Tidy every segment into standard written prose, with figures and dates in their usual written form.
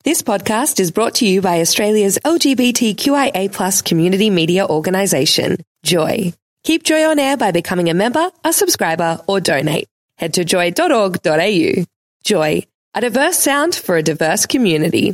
This podcast is brought to you by Australia's LGBTQIA+ community media organisation, Joy. Keep Joy on air by becoming a member, a subscriber, or donate. Head to joy.org.au. Joy, a diverse sound for a diverse community.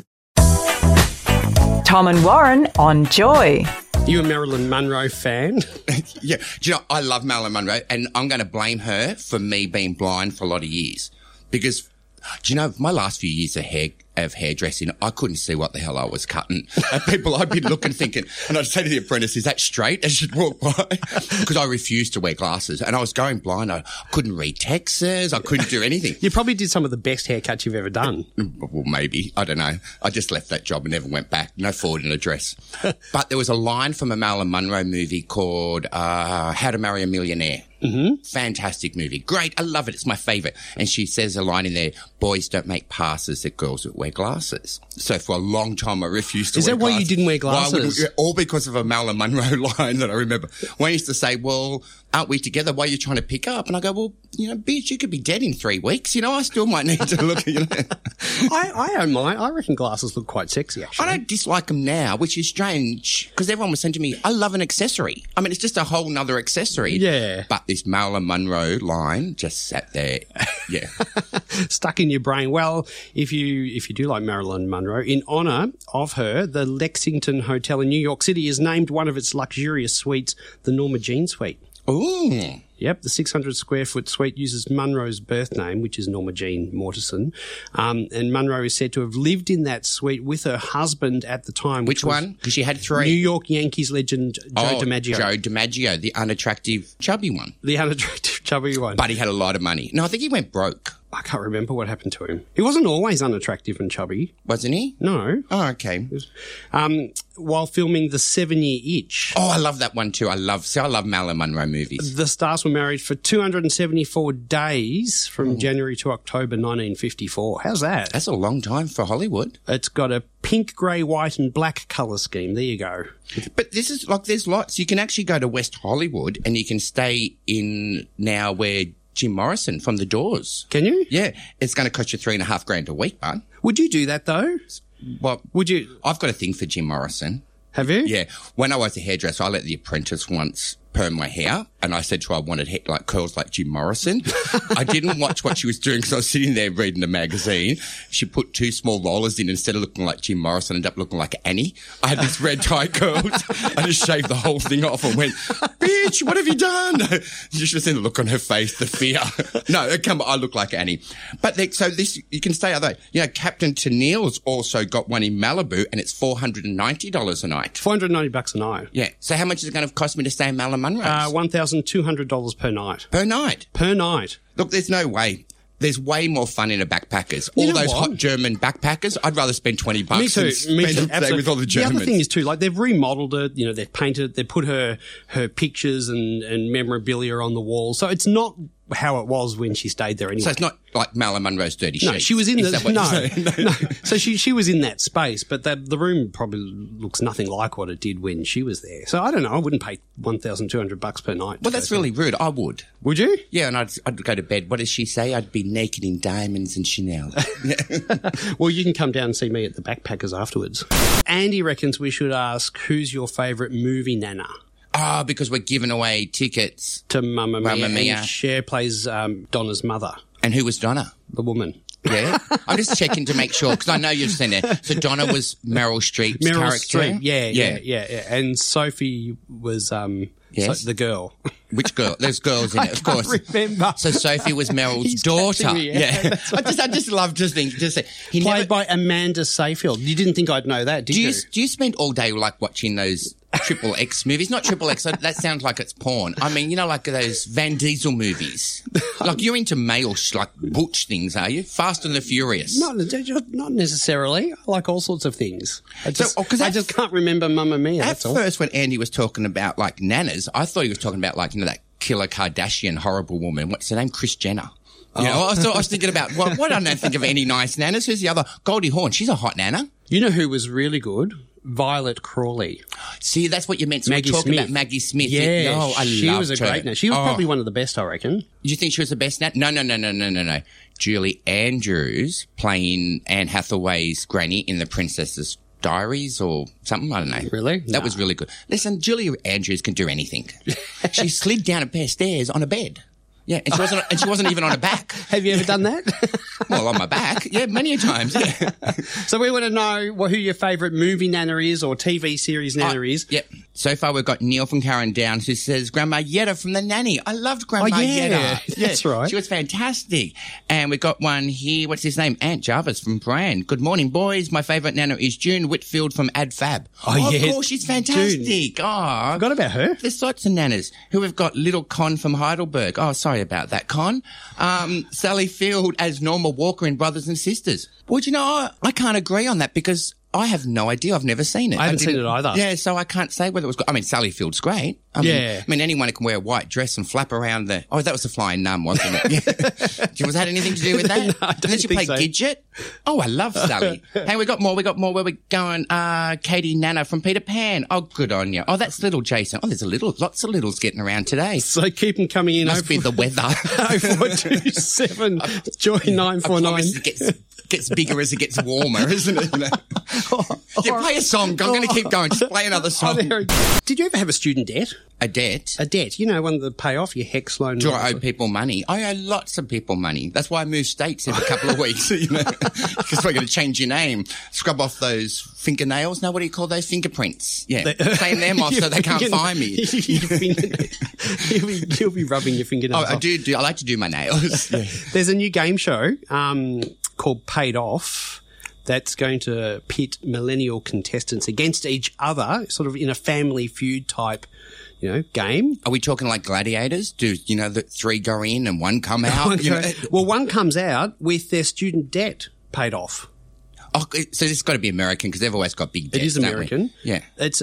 Tom and Warren on Joy. You a Marilyn Monroe fan? Yeah. Do you know, I love Marilyn Monroe, and I'm going to blame her for me being blind for a lot of years. Because, do you know, my last few years of hairdressing, I couldn't see what the hell I was cutting. And people, I'd be looking, thinking, and I'd say to the apprentice, is that straight? As she'd walk by. Because I refused to wear glasses. And I was going blind. I couldn't read texts. I couldn't do anything. You probably did some of the best haircuts you've ever done. Well, maybe. I don't know. I just left that job and never went back. No forwarding address. But there was a line from a Marilyn Monroe movie called How to Marry a Millionaire. Mm-hmm. Fantastic movie. Great. I love it. It's my favourite. And she says a line in there, boys don't make passes at girls that wear glasses. So for a long time, I refused to wear glasses. Is that why you didn't wear glasses? All because of a Marilyn Monroe line that I remember. When I used to say, well, aren't we together? Why are you trying to pick up? And I go, well, you know, bitch, you could be dead in 3 weeks. You know, I still might need to look, you know. I don't mind. I reckon glasses look quite sexy, actually. I don't dislike them now, which is strange, because everyone was saying to me, I love an accessory. I mean, it's just a whole nother accessory. Yeah. But this Marilyn Monroe line just sat there. Yeah. Stuck in your brain. Well, if you do like Marilyn Monroe, in honour of her, the Lexington Hotel in New York City has named one of its luxurious suites the Norma Jean Suite. Ooh. Yep, the 600-square-foot suite uses Monroe's birth name, which is Norma Jean Mortensen. And Monroe is said to have lived in that suite with her husband at the time. Which one? Because she had three. New York Yankees legend Joe DiMaggio. Joe DiMaggio, the unattractive, chubby one. The unattractive, chubby one. But he had a lot of money. No, I think he went broke. I can't remember what happened to him. He wasn't always unattractive and chubby. Wasn't he? No. Oh, okay. While filming The 7-Year Itch. Oh, I love that one too. I love Marilyn Monroe movies. The stars were married for 274 days from January to October 1954. How's that? That's a long time for Hollywood. It's got a pink, grey, white and black colour scheme. There you go. But this is like, there's lots. You can actually go to West Hollywood and you can stay in now where Jim Morrison from The Doors. Can you? Yeah. It's going to cost you $3,500 a week, bud. Would you do that though? Well, would you? I've got a thing for Jim Morrison. Have you? Yeah. When I was a hairdresser, I let The Apprentice once perm my hair, and I said to her I wanted like curls like Jim Morrison. I didn't watch what she was doing because I was sitting there reading the magazine. She put 2 small rollers in instead of looking like Jim Morrison, ended up looking like Annie. I had this red tie curls. I just shaved the whole thing off and went, bitch, what have you done? You should have seen the look on her face, the fear. No, come on, I look like Annie. But so this, you can stay out there. You know, Captain Tennille's also got one in Malibu and it's $490 a night. $490 a night. Yeah. So how much is it going to cost me to stay in Malibu? $1,200 per night. Per night? Per night. Look, there's no way. There's way more fun in a backpackers. All those hot German backpackers, I'd rather spend $20 Me too. Stay with all the Germans. The other thing is too, like they've remodeled it, you know, they've painted it, they've put her pictures and memorabilia on the wall. So it's not how it was when she stayed there anyway. So it's not like Marilyn Monroe's Dirty Sheets. No, she was in no. So she was in that space, but the room probably looks nothing like what it did when she was there. So I don't know. I wouldn't pay $1,200 per night. Well, that's really rude. I would. Would you? Yeah, and I'd go to bed. What does she say? I'd be naked in diamonds and Chanel. Well, you can come down and see me at the Backpackers afterwards. Andy reckons we should ask who's your favourite movie nana. Because we're giving away tickets to Mamma Mia. And Cher plays Donna's mother. And who was Donna? The woman. Yeah. I'm just checking to make sure, because I know you've seen it. So Donna was Meryl Streep's character. Streep. Yeah. And Sophie was the girl. Which girl? There's girls in it, of course. I remember. So Sophie was Meryl's daughter. Me, yeah. I just love played by Amanda Seyfried. You didn't think I'd know that, did you? Do you spend all day like watching those Triple X movies? Not Triple X. That sounds like it's porn. I mean, you know, like those Van Diesel movies. Like you're into male, like butch things, are you? Fast and the Furious. Not necessarily. I like all sorts of things. I just can't remember Mamma Mia. At first, when Andy was talking about like nanas, I thought he was talking about like, you know, that killer Kardashian horrible woman. What's her name? Kris Jenner. You know, I was thinking about, what I don't think of any nice nanas. Who's the other? Goldie Hawn. She's a hot nana. You know who was really good? Violet Crawley. See, that's what you meant. So we're talking about Maggie Smith. Yeah, she was a great nana. She was probably one of the best, I reckon. Do you think she was the best nana? No. Julie Andrews playing Anne Hathaway's granny in The Princess's Diaries or something. I don't know. Really? That was really good. Listen, Julie Andrews can do anything. She slid down a pair of stairs on a bed. Yeah, and she wasn't even on her back. Have you ever done that? Well, on my back. Yeah, many a times. Yeah. So we want to know who your favourite movie nana is or TV series nana is. Yep. So far we've got Neil from Karen Downs who says Grandma Yetta from The Nanny. I loved Grandma Yetta. That's right. She was fantastic. And we've got one here, what's his name? Aunt Jarvis from Brand. Good morning, boys. My favourite nana is June Whitfield from Ad Fab. Oh, yeah. Of course, she's fantastic. June. Oh, Forgot about her. There's lots of nanas. Who we've got Little Con from Heidelberg. Oh, sorry about that, Con. Sally Field as Norma Walker in Brothers and Sisters. Well, you know, I can't agree on that because I have no idea. I've never seen it. I haven't seen it either. Yeah, so I can't say whether it was good. I mean, Sally Field's great. I mean, anyone who can wear a white dress and flap around the... Oh, that was the Flying Nun, wasn't it? Yeah. Was that anything to do with that? No, I don't And then she think played so. Gidget. Oh, I love Sally. Hey, we got more. Where we going? Katie Nana from Peter Pan. Oh, good on you. Oh, that's little Jason. Oh, there's lots of littles getting around today. So keep them coming in. Must be the weather. 0427 Joy 949. It gets bigger as it gets warmer, isn't it? You know? Yeah, play a song. I'm going to keep going. Just play another song. Did you ever have a student debt? A debt? A debt, you know, one that pay off your HECS loan. Do I owe people money? I owe lots of people money. That's why I move states every couple of weeks, you know, because we're going to change your name. Scrub off those fingernails. No, what do you call those? Fingerprints. Yeah. Clean them off so they can't find me. You'll be rubbing your fingernails Oh, I off. do. I like to do my nails. Yeah. There's a new game show called Paid Off that's going to pit millennial contestants against each other, sort of in a family feud type, you know, game. Are we talking like gladiators? Do, you know, the 3 go in and 1 come out? You know? Well, one comes out with their student debt paid off. Oh, so it's got to be American because they've always got big debts. It is American. Yeah.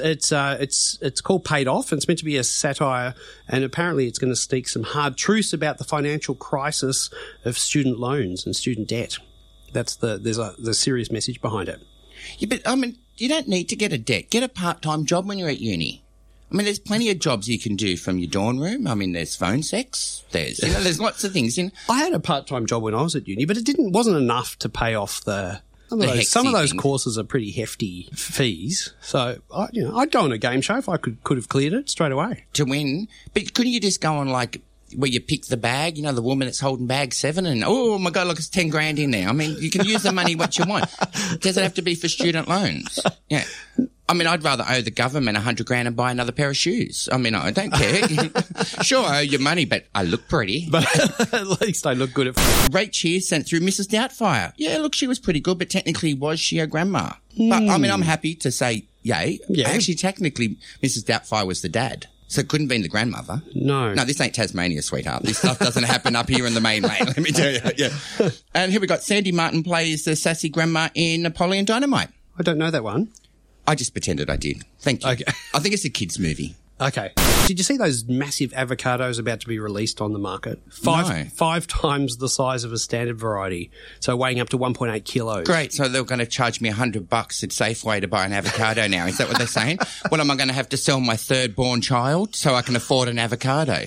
It's called Paid Off, and it's meant to be a satire, and apparently it's going to speak some hard truths about the financial crisis of student loans and student debt. There's a serious message behind it. Yeah, but I mean, you don't need to get a debt. Get a part-time job when you're at uni. I mean, there's plenty of jobs you can do from your dorm room. I mean, there's phone sex. There's lots of things. I had a part-time job when I was at uni, but it wasn't enough to pay off some of those courses are pretty hefty fees. So, I'd go on a game show if I could have cleared it straight away. To win. But couldn't you just go on like where you pick the bag, you know, the woman that's holding bag 7 and, oh my God, look, it's 10 grand in there. I mean, you can use the money what you want. Does it have to be for student loans? Yeah. I mean, I'd rather owe the government 100 grand and buy another pair of shoes. I mean, I don't care. Sure, I owe you money, but I look pretty. But at least I look good at... Rach here sent through Mrs. Doubtfire. Yeah, look, she was pretty good, but technically was she a grandma? But, I mean, I'm happy to say yay. Yeah. Actually, technically, Mrs. Doubtfire was the dad. So it couldn't have been the grandmother. No. No, this ain't Tasmania, sweetheart. This stuff doesn't happen up here in the mainland, let me tell you. Yeah. And here we got Sandy Martin plays the sassy grandma in Napoleon Dynamite. I don't know that one. I just pretended I did. Thank you. Okay. I think it's a kids' movie. Okay. Did you see those massive avocados about to be released on the market? No. 5 times the size of a standard variety, so weighing up to 1.8 kilos. Great. So they're going to charge me $100 at Safeway to buy an avocado now. Is that what they're saying? Well, am I going to have to sell my 3rd born child so I can afford an avocado?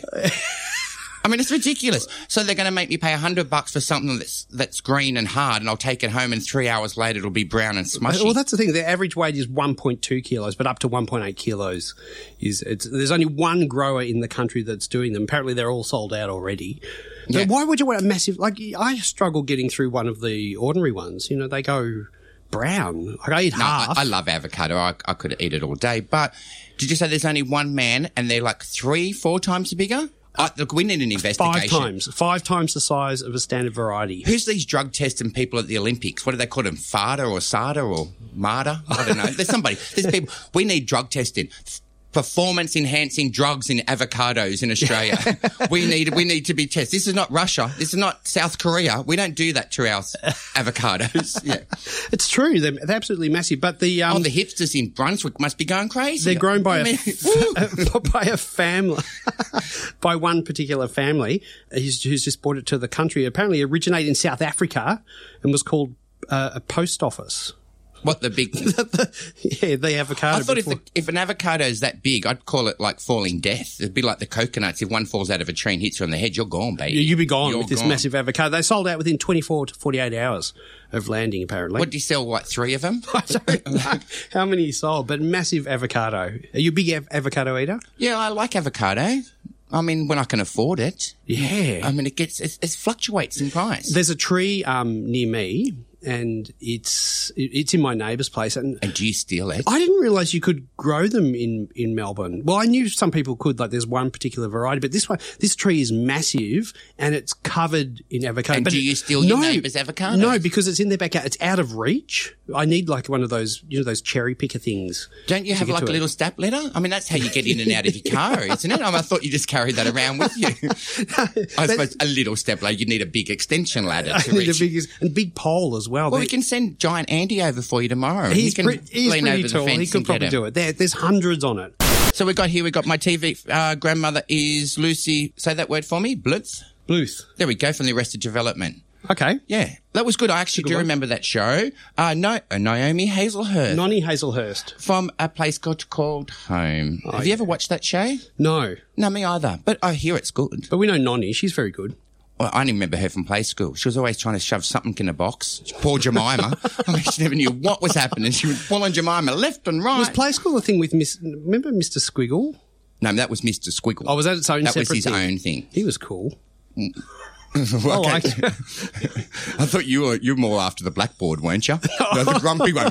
I mean, it's ridiculous. So they're going to make me pay $100 for something that's green and hard, and I'll take it home, and 3 hours later it'll be brown and smushy. Well, that's the thing. The average weight is 1.2 kilos, but up to 1.8 kilos there's only one grower in the country that's doing them. Apparently, they're all sold out already. Yeah. But why would you want a massive? Like, I struggle getting through one of the ordinary ones. You know, they go brown. Like, I eat half. I love avocado. I could eat it all day. But did you say there's only one man, and they're like 3-4 times bigger? Look, we need an investigation. 5 times the size of a standard variety. Who's these drug testing people at the Olympics? What do they call them? FADA or SADA or MARTA? I don't know. There's people. We need drug testing. Performance-enhancing drugs in avocados in Australia. We need to be tested. This is not Russia. This is not South Korea. We don't do that to our avocados. Yeah. It's true. They're absolutely massive. But the hipsters in Brunswick must be going crazy. They're grown by a family, by one particular family who's just brought it to the country. Apparently, it originated in South Africa and was called a post office. What, the big... the avocado. I thought if an avocado is that big, I'd call it like falling death. It'd be like the coconuts. If one falls out of a tree and hits you on the head, you're gone, baby. You'd be gone with this massive avocado. They sold out within 24 to 48 hours of landing, apparently. What, did you sell, like 3 of them? I don't know how many you sold, but massive avocado. Are you a big avocado eater? Yeah, I like avocado. I mean, when I can afford it. Yeah. I mean, it fluctuates in price. There's a tree near me, and it's in my neighbour's place. And do you steal it? I didn't realise you could grow them in Melbourne. Well, I knew some people could, like there's one particular variety, but this tree is massive and it's covered in avocado. And but do you steal your neighbour's avocado? No, because it's in their backyard. It's out of reach. I need like one of those, those cherry picker things. Don't you have like a little step ladder? I mean, that's how you get in and out of your car, isn't it? I thought you just carried that around with you. I suppose a little step ladder. You need a big extension ladder to reach. And big pole as well. Well, we can send Giant Andy over for you tomorrow. He's can pretty lean over tall. the fence. He could probably do it. There's hundreds on it. So we got my TV grandmother is Lucy. Say that word for me. Bluth. There we go, from the Arrested Development. Okay. Yeah, that was good. I actually do remember that show. Naomi Hazelhurst. Nonnie Hazelhurst. From a place called Home. Have you ever watched that show? No. No, me either. But I hear it's good. But we know Nonnie. She's very good. Well, I only remember her from play school. She was always trying to shove something in a box. Poor Jemima. I mean, she never knew what was happening. She would pull on Jemima left and right. Was play school a thing with remember Mr. Squiggle? No, that was Mr. Squiggle. Oh, was that its own separate thing? That was his own thing. He was cool. Well, I liked it. I thought you were more after the blackboard, weren't you? The grumpy one.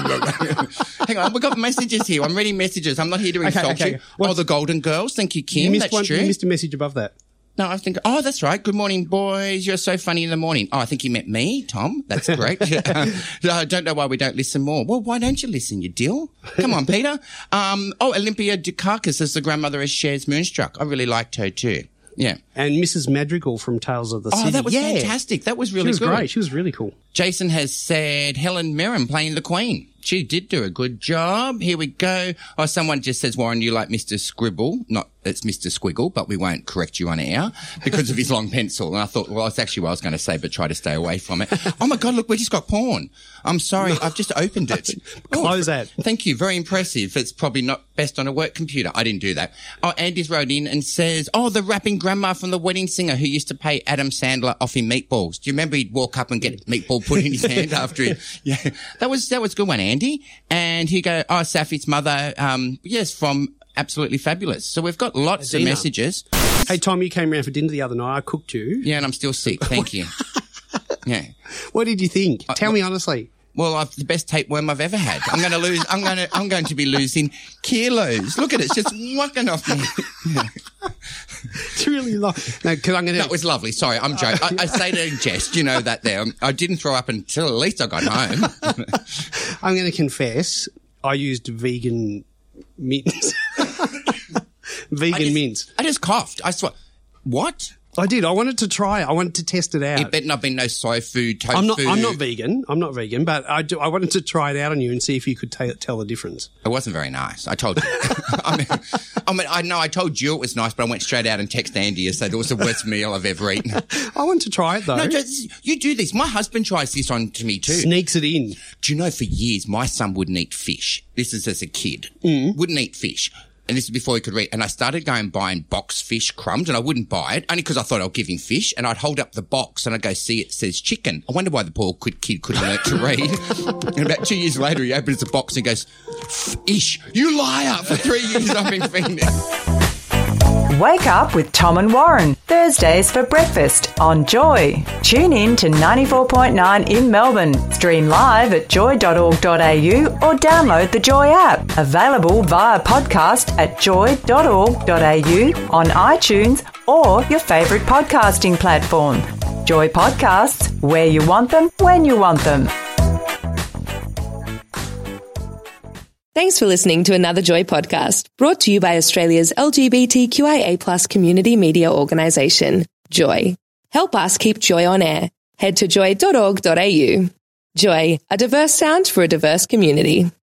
Hang on, we've got messages here. I'm reading messages. I'm not here to insult you. Oh, the Golden Girls. Thank you, Kim. That's true. You missed a message above that. No, I think, that's right. Good morning, boys. You're so funny in the morning. Oh, I think you meant me, Tom. That's great. I don't know why we don't listen more. Well, why don't you listen, you dill? Come on, Peter. Olympia Dukakis as the grandmother of Cher's Moonstruck. I really liked her too. Yeah. And Mrs. Madrigal from Tales of the City. Oh, that was fantastic. That was really good. She was great. She was really cool. Jason has said Helen Mirren playing the Queen. She did do a good job. Here we go. Oh, someone just says, Warren, you like Mr. Scribble. It's Mr. Squiggle, but we won't correct you on air because of his long pencil. And I thought, well, that's actually what I was going to say, but try to stay away from it. Oh my God, look, we just got porn. I'm sorry. I've just opened it. Close that. Thank you. Very impressive. It's probably not best on a work computer. I didn't do that. Oh, Andy's wrote in and says, the rapping grandma from The Wedding Singer who used to pay Adam Sandler off in meatballs. Do you remember he'd walk up and get a meatball put in his hand after he, yeah, that was a good one, Andy. And he go, Safi's mother, yes, from Absolutely Fabulous. So we've got lots of messages. Hey, Tom, you came around for dinner the other night. I cooked you. Yeah, and I'm still sick. Thank you. Yeah. What did you think? Tell me honestly. Well, I've the best tapeworm I've ever had. I'm going to be losing kilos. Look at it. It's just whacking off me. It's really long. No, because I'm going to. That was lovely. Sorry, I'm joking. I say it in jest. You know that there. I didn't throw up until at least I got home. I'm going to confess. I used vegan mints. Mints. I just coughed. I swear. What? I did. I wanted to try it. I wanted to test it out. It better not be no soy food, tofu food. I'm not vegan, but I wanted to try it out on you and see if you could tell the difference. It wasn't very nice. I told you. I told you it was nice, but I went straight out and texted Andy and said it was the worst meal I've ever eaten. I want to try it though. No, you do this. My husband tries this on to me too. Sneaks it in. Do you know for years my son wouldn't eat fish. This is as a kid. Wouldn't eat fish. And this is before he could read. And I started going buying box fish crumbs, and I wouldn't buy it, only because I thought I'll give him fish. And I'd hold up the box and I'd go, see, it says chicken. I wonder why the poor kid couldn't learn to read. And about 2 years later, he opens the box and goes, "Ish, you liar! For 3 years I've been feeding it." Wake up with Tom and Warren, Thursdays for breakfast on Joy. Tune in to 94.9 in Melbourne. Stream live at joy.org.au or download the Joy app. Available via podcast at joy.org.au, on iTunes or your favourite podcasting platform. Joy Podcasts, where you want them, when you want them. Thanks for listening to another Joy podcast, brought to you by Australia's LGBTQIA+ community media organisation, Joy. Help us keep Joy on air. Head to joy.org.au. Joy, a diverse sound for a diverse community.